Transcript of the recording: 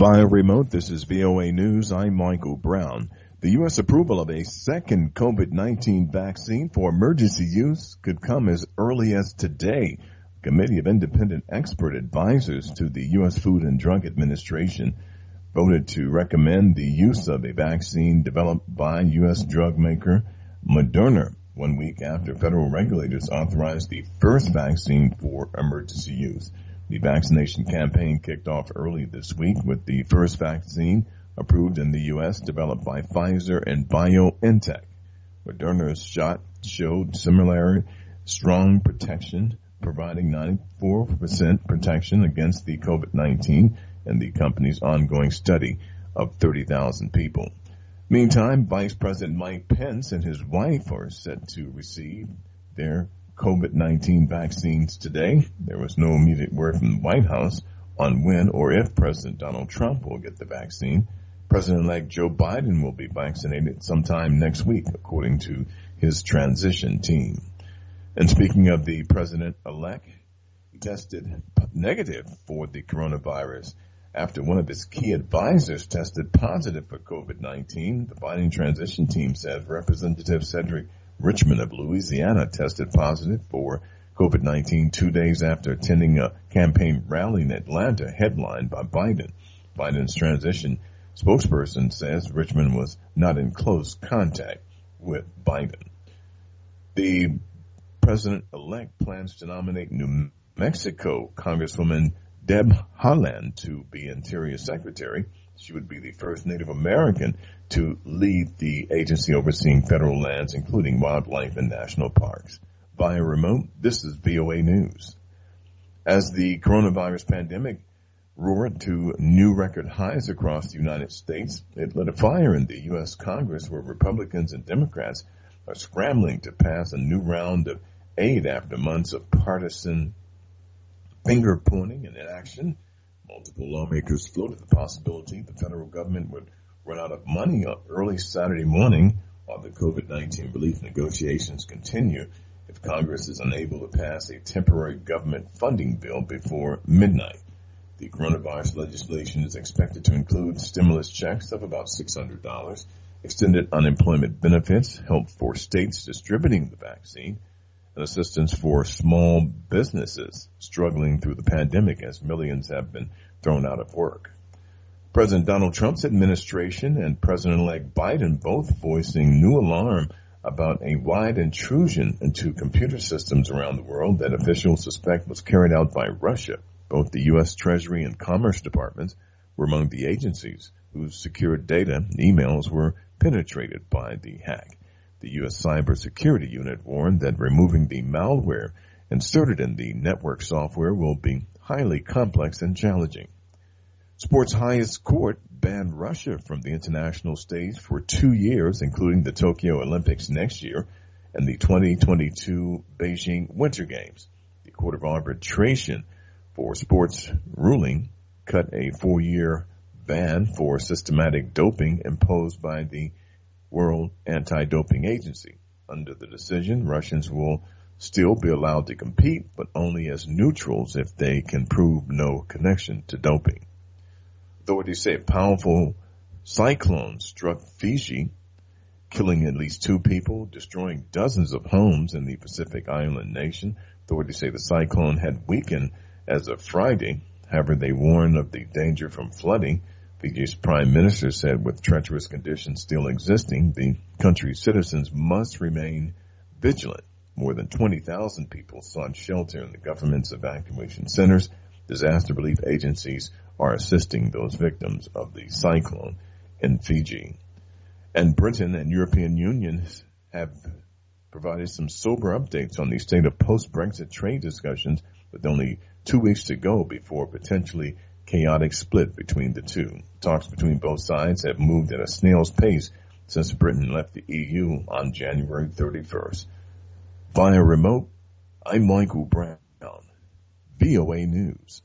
Via remote, this is VOA News. I'm Michael Brown. The U.S. approval of a second COVID-19 vaccine for emergency use could come as early as today. A committee of independent expert advisors to the U.S. Food and Drug Administration voted to recommend the use of a vaccine developed by U.S. drug maker Moderna 1 week after federal regulators authorized the first vaccine for emergency use. The vaccination campaign kicked off early this week with the first vaccine approved in the U.S. developed by Pfizer and BioNTech. Moderna's shot showed similar strong protection, providing 94% protection against the COVID-19 in the company's ongoing study of 30,000 people. Meantime, Vice President Mike Pence and his wife are set to receive their COVID-19 vaccines today. There was no immediate word from the White House on when or if President Donald Trump will get the vaccine. President-elect Joe Biden will be vaccinated sometime next week, according to his transition team. And speaking of the president-elect, he tested negative for the coronavirus after one of his key advisors tested positive for COVID-19. The Biden transition team says Representative Cedric Richmond of Louisiana tested positive for COVID-19 2 days after attending a campaign rally in Atlanta headlined by Biden. Biden's transition spokesperson says Richmond was not in close contact with Biden. The president-elect plans to nominate New Mexico Congresswoman Deb Haaland to be Interior Secretary. She would be the first Native American to lead the agency overseeing federal lands, including wildlife and national parks. Via remote, this is VOA News. As the coronavirus pandemic roared to new record highs across the United States, it lit a fire in the U.S. Congress where Republicans and Democrats are scrambling to pass a new round of aid after months of partisan finger-pointing and inaction. Multiple lawmakers floated the possibility the federal government would run out of money on early Saturday morning while the COVID-19 relief negotiations continue if Congress is unable to pass a temporary government funding bill before midnight. The coronavirus legislation is expected to include stimulus checks of about $600, extended unemployment benefits, help for states distributing the vaccine, and assistance for small businesses struggling through the pandemic as millions have been thrown out of work. President Donald Trump's administration and President-elect Biden both voicing new alarm about a wide intrusion into computer systems around the world that officials suspect was carried out by Russia. Both the U.S. Treasury and Commerce Departments were among the agencies whose secured data and emails were penetrated by the hack. The U.S. Cybersecurity Unit warned that removing the malware inserted in the network software will be highly complex and challenging. Sport's highest court banned Russia from the international stage for 2 years, including the Tokyo Olympics next year and the 2022 Beijing Winter Games. The Court of Arbitration for Sports ruling cut a 4-year ban for systematic doping imposed by the World Anti-Doping Agency. Under the decision, Russians will still be allowed to compete, but only as neutrals if they can prove no connection to doping. Authorities say a powerful cyclone struck Fiji, killing at least 2 people, destroying dozens of homes in the Pacific island nation. Authorities say the cyclone had weakened as of Friday. However, they warn of the danger from flooding. Fiji's prime minister said with treacherous conditions still existing, the country's citizens must remain vigilant. More than 20,000 people sought shelter in the government's evacuation centers. Disaster relief agencies are assisting those victims of the cyclone in Fiji. And Britain and European unions have provided some sober updates on the state of post-Brexit trade discussions with only 2 weeks to go before potentially chaotic split between the two. Talks between both sides have moved at a snail's pace since Britain left the EU on January 31st. Via remote, I'm Michael Brown, VOA News.